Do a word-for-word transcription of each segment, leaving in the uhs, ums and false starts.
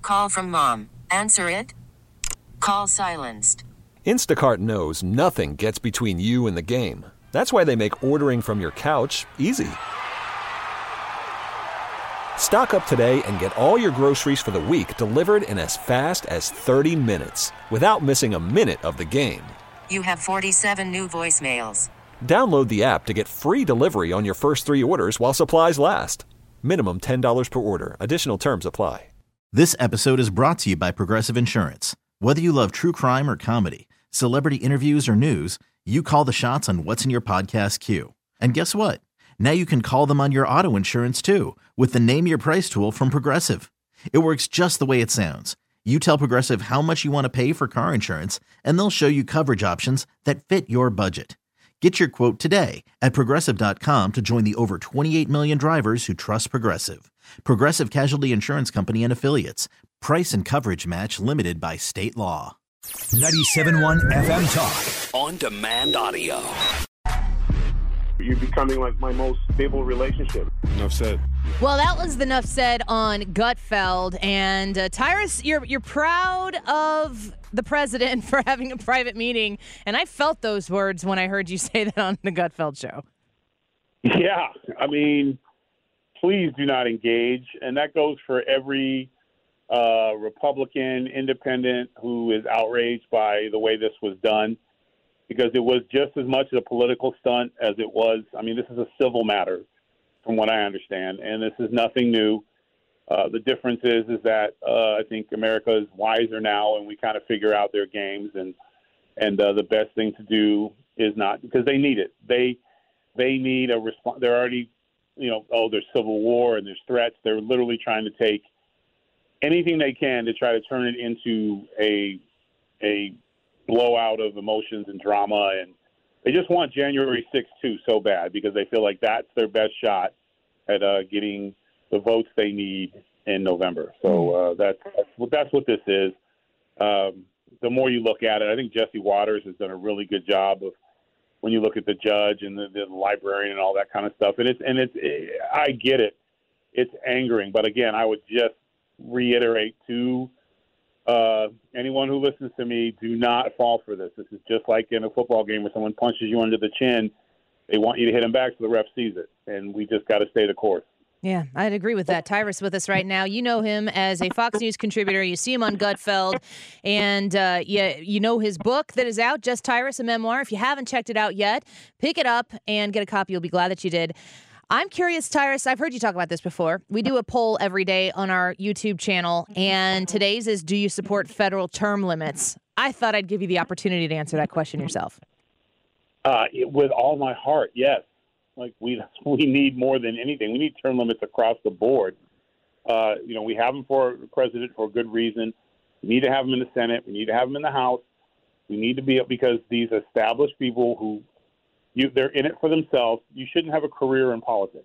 Call from mom. Answer it. Call silenced. Instacart knows nothing gets between you and the game. That's why they make ordering from your couch easy. Stock up today and get all your groceries for the week delivered in as fast as thirty minutes without missing a minute of the game. You have forty-seven new voicemails. Download the app to get free delivery on your first three orders while supplies last. Minimum ten dollars per order. Additional terms apply. This episode is brought to you by Progressive Insurance. Whether you love true crime or comedy, celebrity interviews or news, you call the shots on what's in your podcast queue. And guess what? Now you can call them on your auto insurance too with the Name Your Price tool from Progressive. It works just the way it sounds. You tell Progressive how much you want to pay for car insurance, and they'll show you coverage options that fit your budget. Get your quote today at Progressive dot com to join the over twenty-eight million drivers who trust Progressive. Progressive Casualty Insurance Company and Affiliates. Price and coverage match limited by state law. ninety-seven point one F M Talk. On demand audio. You're becoming like my most stable relationship. Enough said. Well, that was the enough said on Gutfeld. And uh, Tyrus, you're you're proud of the president for having a private meeting. And I felt those words when I heard you say that on the Gutfeld show. Yeah. I mean, please do not engage. And that goes for every uh, Republican, independent who is outraged by the way this was done. Because it was just as much a political stunt as it was. I mean, this is a civil matter, from what I understand, and this is nothing new. Uh, the difference is, is that uh, I think America is wiser now, and we kind of figure out their games, and and uh, the best thing to do is not, because they need it. They they need a response. They're already, you know, oh, there's civil war and there's threats. They're literally trying to take anything they can to try to turn it into a a blowout of emotions and drama, and they just want January sixth too so bad because they feel like that's their best shot at uh, getting the votes they need in November. So uh, that's that's what this is. Um, the more you look at it, I think Jesse Waters has done a really good job of when you look at the judge and the, the librarian and all that kind of stuff. And it's and it's I get it, it's angering, but again, I would just reiterate to Uh, anyone who listens to me, do not fall for this. This is just like in a football game where someone punches you under the chin. They want you to hit him back so the ref sees it. And we just got to stay the course. Yeah, I'd agree with that. Tyrus with us right now. You know him as a Fox News contributor. You see him on Gutfeld. And uh, you, you know his book that is out, Just Tyrus, a memoir. If you haven't checked it out yet, pick it up and get a copy. You'll be glad that you did. I'm curious, Tyrus, I've heard you talk about this before. We do a poll every day on our YouTube channel, and today's is, do you support federal term limits? I thought I'd give you the opportunity to answer that question yourself. Uh, with all my heart, yes. Like, we we need more than anything. We need term limits across the board. Uh, you know, we have them for the president for a good reason. We need to have them in the Senate. We need to have them in the House. We need to be, because these established people who, You, they're in it for themselves. You shouldn't have a career in politics.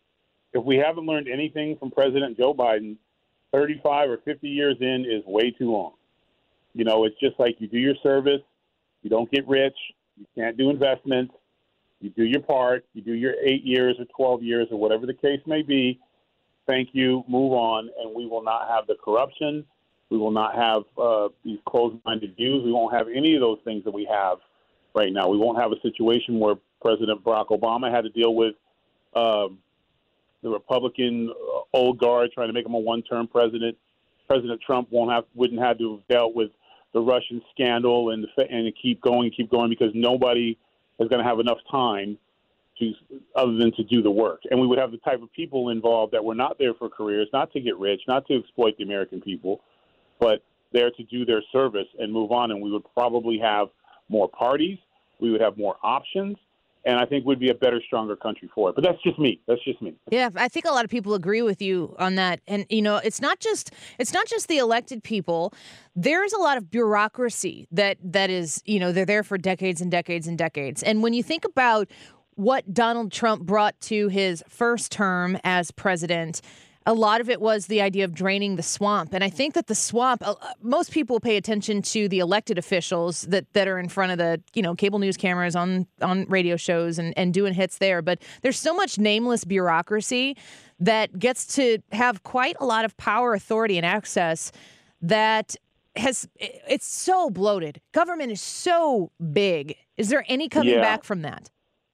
If we haven't learned anything from President Joe Biden, thirty-five or fifty years in is way too long. You know, it's just like you do your service. You don't get rich. You can't do investments. You do your part. You do your eight years or twelve years or whatever the case may be. Thank you. Move on. And we will not have the corruption. We will not have uh, these closed-minded views. We won't have any of those things that we have right now. We won't have a situation where President Barack Obama had to deal with um, the Republican uh, old guard trying to make him a one-term president. President Trump won't have wouldn't have to have dealt with the Russian scandal and the, and keep going, keep going, because nobody is going to have enough time to other than to do the work. And we would have the type of people involved that were not there for careers, not to get rich, not to exploit the American people, but there to do their service and move on. And we would probably have more parties. We would have more options, and I think we'd be a better, stronger country for it. But that's just me. That's just me. Yeah, I think a lot of people agree with you on that. And, you know, it's not just it's not just the elected people. There's a lot of bureaucracy that that is, you know, they're there for decades and decades and decades. And when you think about what Donald Trump brought to his first term as president, a lot of it was the idea of draining the swamp. And I think that the swamp, uh, most people pay attention to the elected officials that, that are in front of the, you know, cable news cameras on, on radio shows and, and doing hits there. But there's so much nameless bureaucracy that gets to have quite a lot of power, authority, and access that has it's so bloated. Government is so big. Is there any coming yeah. back from that?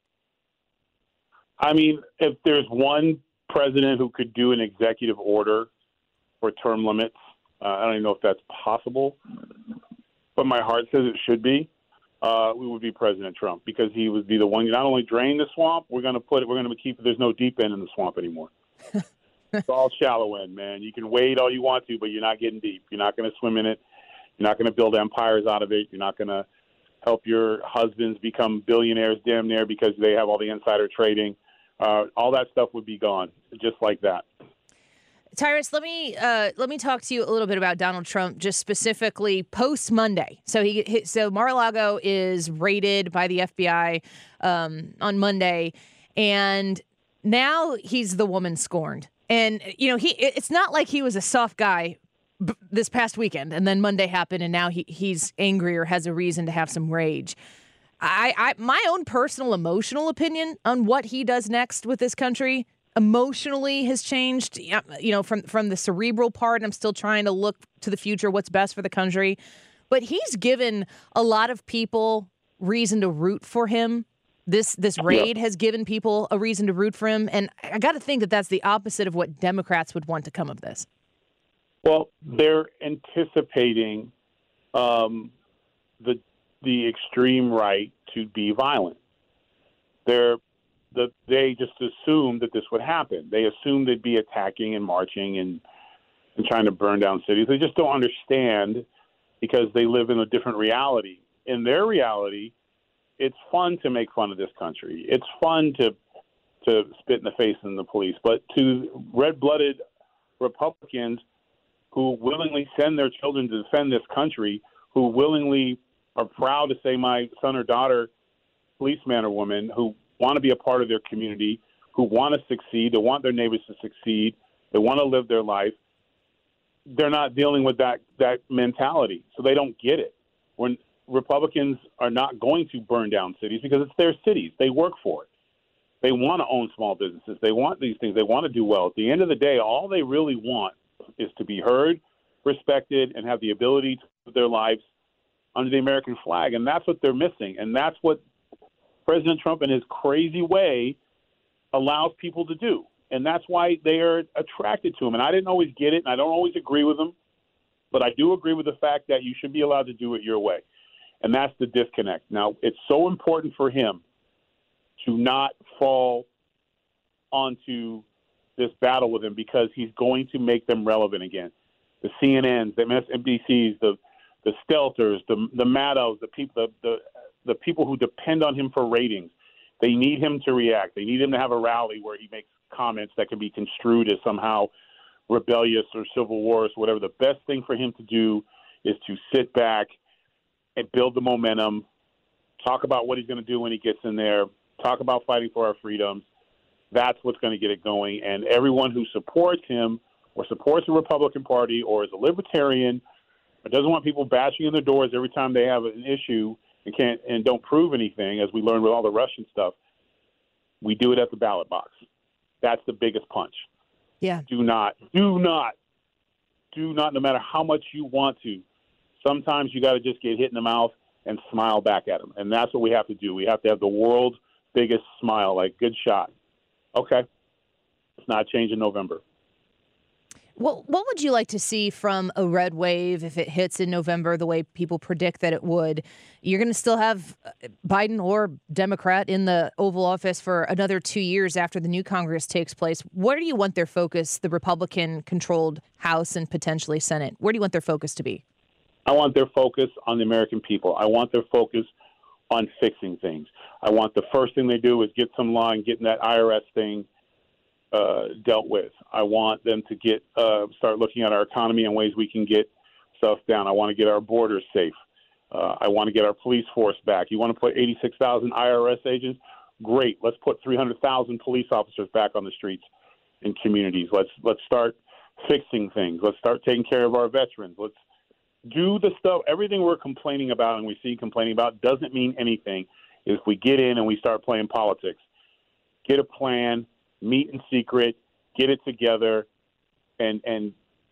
I mean, if there's one president who could do an executive order for term limits, uh, I don't even know if that's possible, but my heart says it should be. Uh, we would be President Trump, because he would be the one to not only drain the swamp, we're going to put it, we're going to keep, there's no deep end in the swamp anymore. It's all shallow end, man. You can wade all you want to, but you're not getting deep. You're not going to swim in it. You're not going to build empires out of it. You're not going to help your husbands become billionaires damn near because they have all the insider trading. Uh, all that stuff would be gone, just like that. Tyrus, let me uh, let me talk to you a little bit about Donald Trump, just specifically post Monday. So he, he so Mar-a-Lago is raided by the F B I um, on Monday, and now he's the woman scorned. And you know, he it's not like he was a soft guy b- this past weekend, and then Monday happened, and now he he's angry or has a reason to have some rage. I, I my own personal emotional opinion on what he does next with this country emotionally has changed, you know, from, from the cerebral part. And I'm still trying to look to the future, what's best for the country. But he's given a lot of people reason to root for him. This this raid yeah. has given people a reason to root for him. And I got to think that that's the opposite of what Democrats would want to come of this. Well, they're anticipating um, the the extreme right to be violent. They're The, they just assumed that this would happen. They assumed they'd be attacking and marching and, and trying to burn down cities. They just don't understand, because they live in a different reality. In their reality, it's fun to make fun of this country. It's fun to to spit in the face of the police. But to red-blooded Republicans who willingly send their children to defend this country, who willingly are proud to say my son or daughter, policeman or woman, who want to be a part of their community, who want to succeed, they want their neighbors to succeed, they want to live their life, they're not dealing with that, that mentality. So they don't get it. When Republicans are not going to burn down cities because it's their cities. They work for it. They want to own small businesses. They want these things. They want to do well. At the end of the day, all they really want is to be heard, respected, and have the ability to live their lives under the American flag. And that's what they're missing. And that's what President Trump, in his crazy way, allows people to do. And that's why they are attracted to him. And I didn't always get it, and I don't always agree with him, but I do agree with the fact that you should be allowed to do it your way. And that's the disconnect. Now, it's so important for him to not fall onto this battle with him, because he's going to make them relevant again. The C N Ns, the M S N B Cs, the the Stelters, the the Maddows, the people, the, the the people who depend on him for ratings. They need him to react. They need him to have a rally where he makes comments that can be construed as somehow rebellious or civil war or whatever. The best thing for him to do is to sit back and build the momentum, talk about what he's going to do when he gets in there, talk about fighting for our freedoms. That's what's going to get it going. And everyone who supports him or supports the Republican Party or is a libertarian or doesn't want people bashing in their doors every time they have an issue and can't and don't prove anything, as we learned with all the Russian stuff, we do it at the ballot box. That's the biggest punch. Yeah. Do not, do not, do not, no matter how much you want to, sometimes you got to just get hit in the mouth and smile back at them. And that's what we have to do. We have to have the world's biggest smile, like, good shot. Okay. It's not changing November. What what would you like to see from a red wave if it hits in November the way people predict that it would? You're going to still have Biden or Democrat in the Oval Office for another two years after the new Congress takes place. Where do you want their focus, the Republican-controlled House and potentially Senate? Where do you want their focus to be? I want their focus on the American people. I want their focus on fixing things. I want the first thing they do is get some law and getting that I R S thing Uh, dealt with. I want them to get uh, start looking at our economy and ways we can get stuff down. I want to get our borders safe. Uh, I want to get our police force back. You want to put eighty-six thousand I R S agents? Great. Let's put three hundred thousand police officers back on the streets in communities. Let's let's start fixing things. Let's start taking care of our veterans. Let's do the stuff. Everything we're complaining about and we see complaining about doesn't mean anything if we get in and we start playing politics. Get a plan. Meet in secret, get it together, and and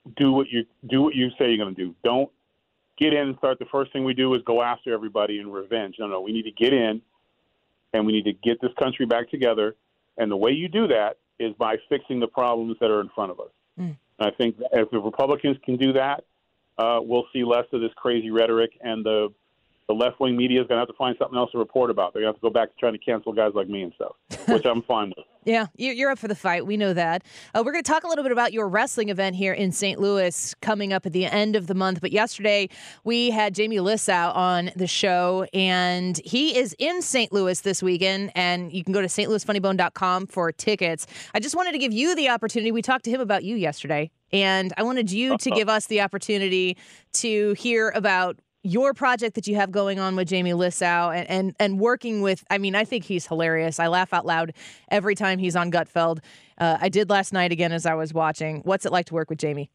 do what you do what you say you're going to do. Don't get in and start. The first thing we do is go after everybody in revenge. No, no, we need to get in, and we need to get this country back together. And the way you do that is by fixing the problems that are in front of us. Mm. And I think if the Republicans can do that, uh, we'll see less of this crazy rhetoric, and the the left-wing media is going to have to find something else to report about. They're going to have to go back to trying to cancel guys like me and stuff, which I'm fine with. Yeah, you're up for the fight. We know that. Uh, we're going to talk a little bit about your wrestling event here in Saint Louis coming up at the end of the month. But yesterday, we had Jamie Lissow on the show, and he is in Saint Louis this weekend, and you can go to st louis funny bone dot com for tickets. I just wanted to give you the opportunity. We talked to him about you yesterday, and I wanted you to give us the opportunity to hear about your project that you have going on with Jamie Lissow and, and, and working with, I mean, I think he's hilarious. I laugh out loud every time he's on Gutfeld. Uh, I did last night again as I was watching. What's it like to work with Jamie?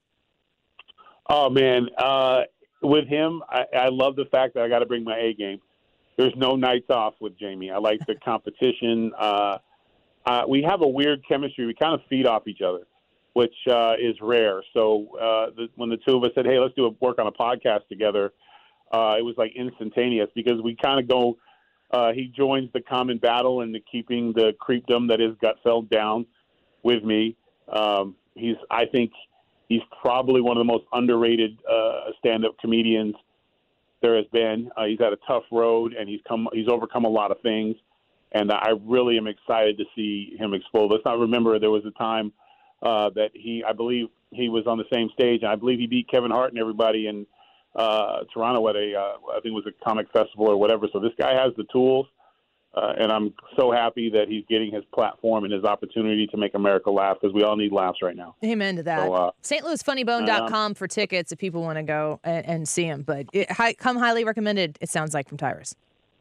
Oh, man. Uh, with him, I, I love the fact that I got to bring my A game. There's no nights off with Jamie. I like the competition. Uh, uh, we have a weird chemistry. We kind of feed off each other, which uh, is rare. So uh, the, when the two of us said, hey, let's do a, work on a podcast together, Uh, it was like instantaneous because we kind of go, uh, he joins the common battle and the keeping the creepdom that is Gutfeld down with me. Um, he's, I think he's probably one of the most underrated uh, stand-up comedians there has been. Uh, he's had a tough road and he's come, he's overcome a lot of things. And I really am excited to see him explode. Let's not remember there was a time uh, that he, I believe he was on the same stage, and I believe he beat Kevin Hart and everybody in uh, Toronto at a, uh, I think it was a comic festival or whatever. So this guy has the tools, uh, and I'm so happy that he's getting his platform and his opportunity to make America laugh, because we all need laughs right now. Amen to that. So, uh, St Louis funny bone dot com uh, for tickets if people want to go and, and see him. But it, hi, come highly recommended, it sounds like, from Tyrus.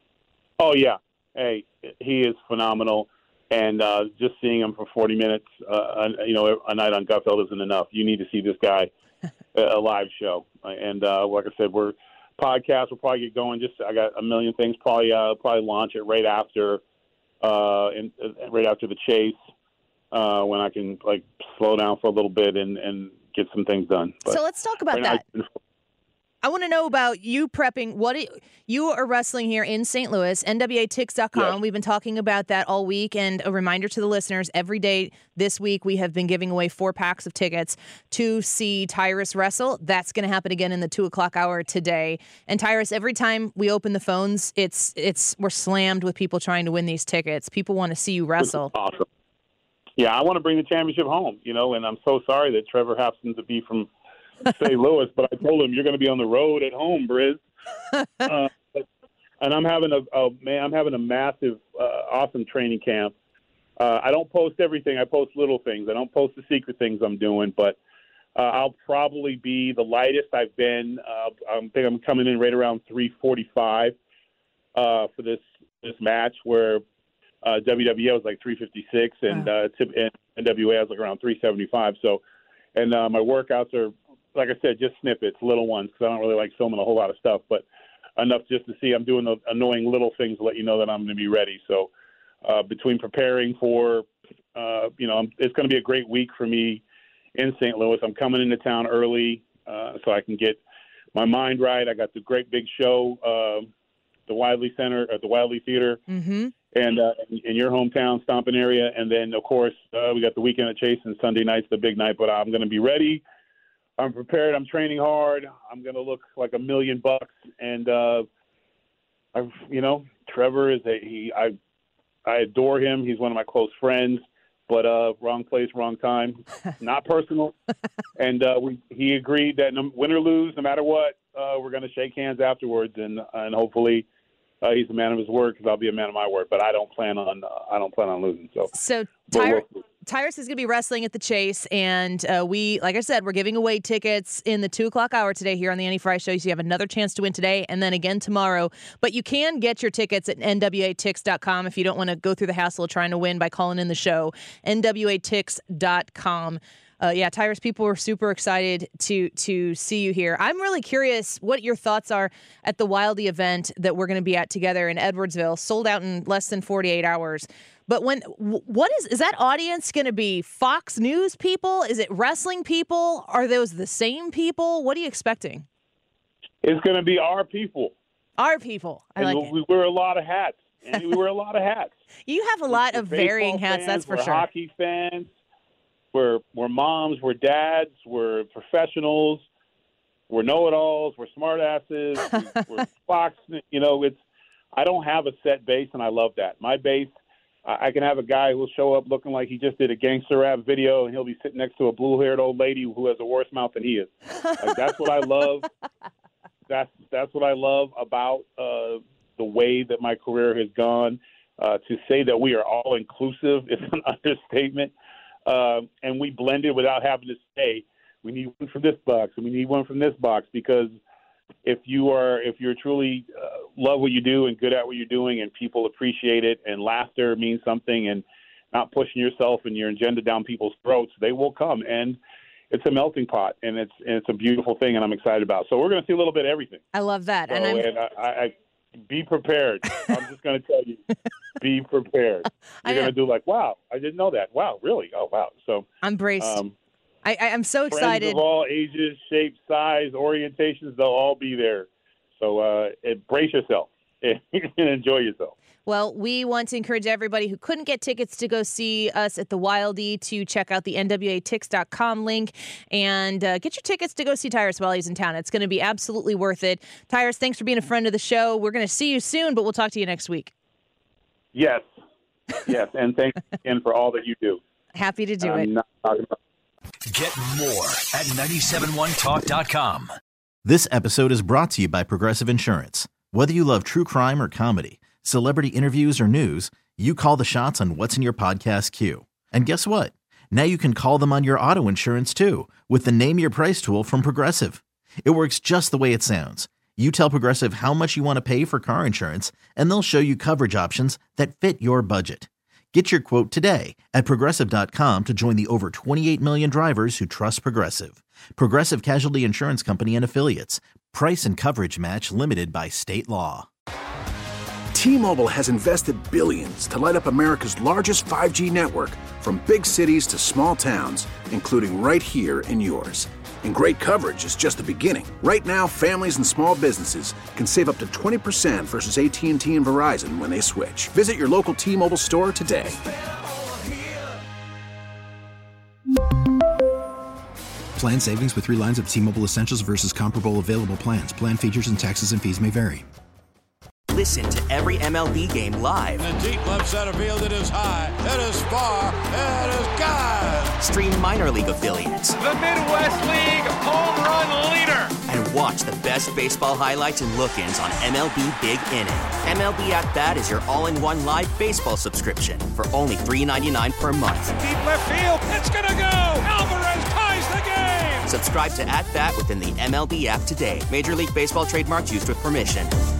Oh, yeah. Hey, he is phenomenal. And uh, just seeing him for forty minutes, uh, you know, a night on Gutfeld isn't enough. You need to see this guy, a live show. And uh, like I said, we're podcast. We'll probably get going. Just I got a million things. Probably uh, probably launch it right after, uh, in, uh, right after the chase, uh, when I can like slow down for a little bit and, and get some things done. But so let's talk about right that. now, I want to know about you prepping. What it, you are wrestling here in Saint Louis, N W A Tix dot com. Yes. We've been talking about that all week. And a reminder to the listeners, every day this week we have been giving away four packs of tickets to see Tyrus wrestle. That's going to happen again in the two o'clock hour today. And Tyrus, every time we open the phones, it's it's we're slammed with people trying to win these tickets. People want to see you wrestle. Awesome. Yeah, I want to bring the championship home, you know, and I'm so sorry that Trevor happens to be from Saint Louis, but I told him you're going to be on the road at home, Briz. Uh, but, and I'm having a, a man, I'm having a massive, uh, awesome training camp. Uh, I don't post everything. I post little things. I don't post the secret things I'm doing, but uh, I'll probably be the lightest I've been. Uh, I think I'm coming in right around three forty-five uh, for this this match, where uh, W W A was like three fifty-six, and wow. uh, and N W A was like around three seventy-five. So, and uh, my workouts are, like I said, just snippets, little ones, because I don't really like filming a whole lot of stuff, but enough just to see I'm doing the annoying little things to let you know that I'm going to be ready. So uh, between preparing for, uh, you know, it's going to be a great week for me in Saint Louis. I'm coming into town early uh, so I can get my mind right. I got the great big show, uh, the Wiley Center, at the Wiley Theater, Mm-hmm. and uh, in your hometown stomping area. And then, of course, uh, we got the weekend at Chase, and Sunday night's the big night, but I'm going to be ready. I'm prepared. I'm training hard. I'm going to look like a million bucks. And, uh, I've, you know, Trevor is a, he, I, I adore him. He's one of my close friends, but, uh, wrong place, wrong time, not personal. And, uh, we, he agreed that no, win or lose, no matter what, uh, we're going to shake hands afterwards. And, and hopefully, uh, he's a man of his word, because I'll be a man of my word, but I don't plan on, uh, I don't plan on losing. So, so Tyler, Tyra- Tyrus is going to be wrestling at the Chase, and uh, we, like I said, we're giving away tickets in the two o'clock hour today here on the Annie Frey Show. So you have another chance to win today and then again tomorrow. But you can get your tickets at N W A Tix dot com if you don't want to go through the hassle of trying to win by calling in the show. N W A Tix dot com. Uh, yeah, Tyrus, people are super excited to to see you here. I'm really curious what your thoughts are at the Wildy event that we're going to be at together in Edwardsville, sold out in less than forty-eight hours. But when what is is that audience going to be? Fox News people? Is it wrestling people? Are those the same people? What are you expecting? It's going to be our people. Our people. I and like we it. wear a lot of hats. And we wear a lot of hats. You have a lot we're of varying hats, fans, that's for we're sure. We're hockey fans. We're, we're moms. We're dads. We're professionals. We're know-it-alls. We're smartasses. We're Fox. You know, it's. I don't have a set base, and I love that. My base, I can have a guy who will show up looking like he just did a gangster rap video, and he'll be sitting next to a blue-haired old lady who has a worse mouth than he is. Like, that's what I love. That's that's what I love about uh, the way that my career has gone. Uh, to say that we are all inclusive is an understatement, uh, and we blend it without having to say we need one from this box and we need one from this box. Because if you are if you're truly uh, love what you do and good at what you're doing, and people appreciate it, and laughter means something, and not pushing yourself and your agenda down people's throats, they will come. And it's a melting pot, and it's and it's a beautiful thing, and I'm excited about it. So we're going to see a little bit of everything. I love that. So, and I'm... and I, I be prepared. I'm just going to tell you, be prepared. You're going to do like, wow, I didn't know that. Wow, really? Oh, wow. So I'm braced. Um, I, I, I'm so friends excited. Of all ages, shapes, size, orientations, they'll all be there. So uh, brace yourself and enjoy yourself. Well, we want to encourage everybody who couldn't get tickets to go see us at the Wildie to check out the N W A tix dot com link and uh, get your tickets to go see Tyrus while he's in town. It's going to be absolutely worth it. Tyrus, thanks for being a friend of the show. We're going to see you soon, but we'll talk to you next week. Yes. Yes, and thanks again for all that you do. Happy to do I'm it. Not talking about- Get more at nine seven one talk dot com. This episode is brought to you by Progressive Insurance. Whether you love true crime or comedy, celebrity interviews or news, you call the shots on what's in your podcast queue. And guess what? Now you can call them on your auto insurance too with the Name Your Price tool from Progressive. It works just the way it sounds. You tell Progressive how much you want to pay for car insurance, and they'll show you coverage options that fit your budget. Get your quote today at Progressive dot com to join the over twenty-eight million drivers who trust Progressive. Progressive Casualty Insurance Company and Affiliates. Price and coverage match limited by state law. T-Mobile has invested billions to light up America's largest five G network, from big cities to small towns, including right here in yours. And great coverage is just the beginning. Right now, families and small businesses can save up to twenty percent versus A T and T and Verizon when they switch. Visit your local T-Mobile store today. Plan savings with three lines of T-Mobile Essentials versus comparable available plans. Plan features and taxes and fees may vary. Listen to every M L B game live. In the deep left center field, it is high, it is far, it is gone. Stream minor league affiliates. The Midwest League home run leader. And watch the best baseball highlights and look-ins on M L B Big Inning. M L B At Bat is your all-in-one live baseball subscription for only three dollars and ninety-nine cents per month. Deep left field, it's gonna go. Alvarez ties the game. Subscribe to At Bat within the M L B app today. Major League Baseball trademarks used with permission.